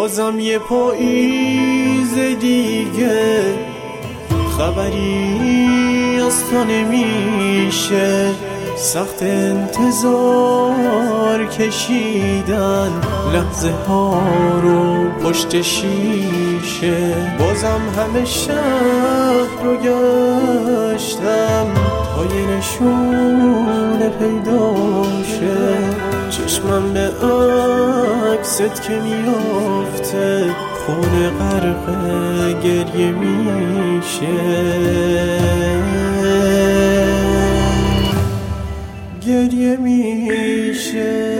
بازم یه پاییز دیگه، خبری از تو نمیشه. سخت انتظار کشیدن لحظه ها رو پشت شیشه. بازم همه شهر رو گشتم تا یه نشونه پیدا شه. چشمم به عکست که میافته، خونه غرق گریه میشه. گریه میشه.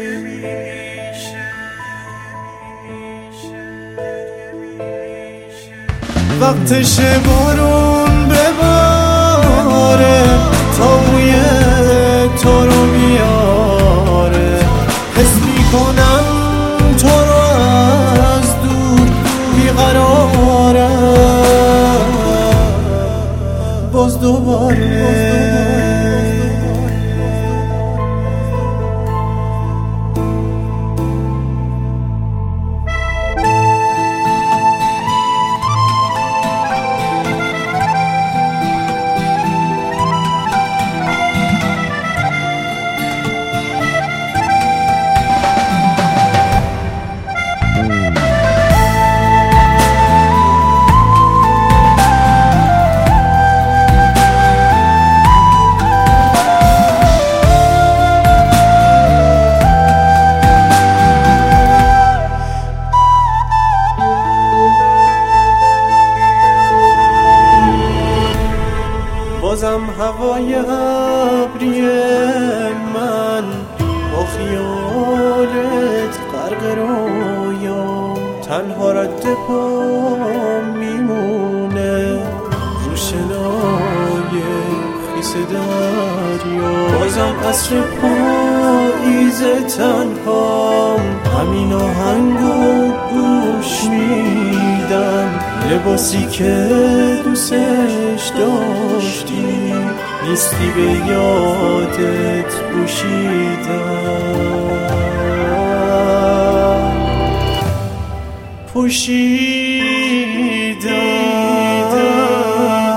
وقتشه بارون بباره تا بوی تو رو بیاره. حس میکنم تو رو از دور بیقرارم. باز دوباره بازم هوای ابری من با خیالت غرق رویا. تنها رد پا میمونه رو شنای خیس دریا. بازم عصر پاییز تنهام، همین آهنگو گوش میدم. لباسی که دوستش داشتی نیستی به یادت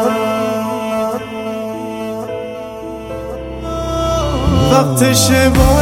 پوشیدم. وقتشه